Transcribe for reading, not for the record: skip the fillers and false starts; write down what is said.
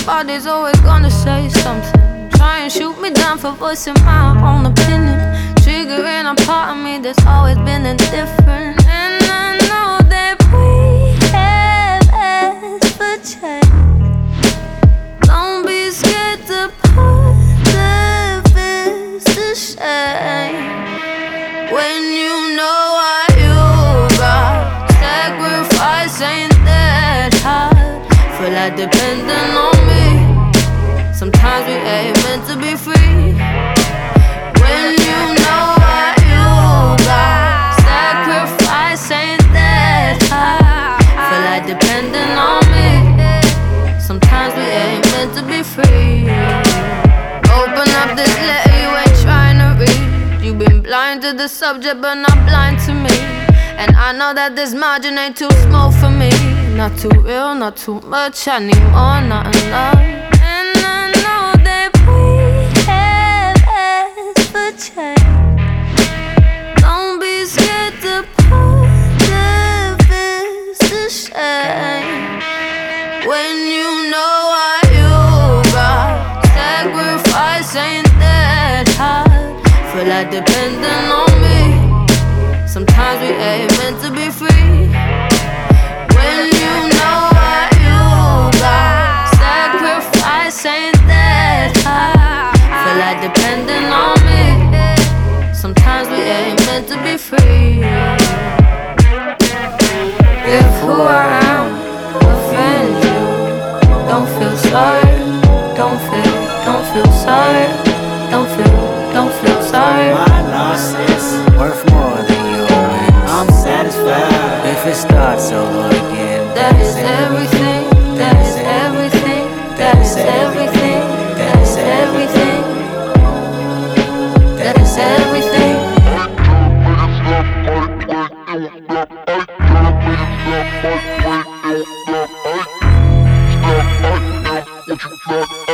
Everybody's always gonna say something, try and shoot me down for voicing my own opinion, triggering a part of me that's always been indifferent. And I know that we have asked for change. Don't be scared to put the fist to shame. When you know what you got, sacrifice ain't that hard. Feel like depending on me. Sometimes we ain't meant to be free. When you know what you got, sacrifice ain't that hard. Feel like depending on me. Sometimes we ain't meant to be free. Open up this letter you ain't trying to read. You've been blind to the subject but not blind to me. And I know that this margin ain't too small for me. Not too real, not too much, I need more, not enough. And I know that we have asked for change. Don't be scared to put the fist to shame. When you know what you got, sacrifice ain't that hard. Feel like depending on me. Sometimes we ain't meant to be free. When you know what you got, sacrifice ain't that hard. Feel like depending on me. Sometimes we ain't meant to be free. If who I am offends you, don't feel sorry. Don't feel sorry. Don't feel sorry. My loss is worth more than your wins. I'm satisfied if it starts over again. That is everything. That is everything. That is everything. That is everything. That is everything. What you got?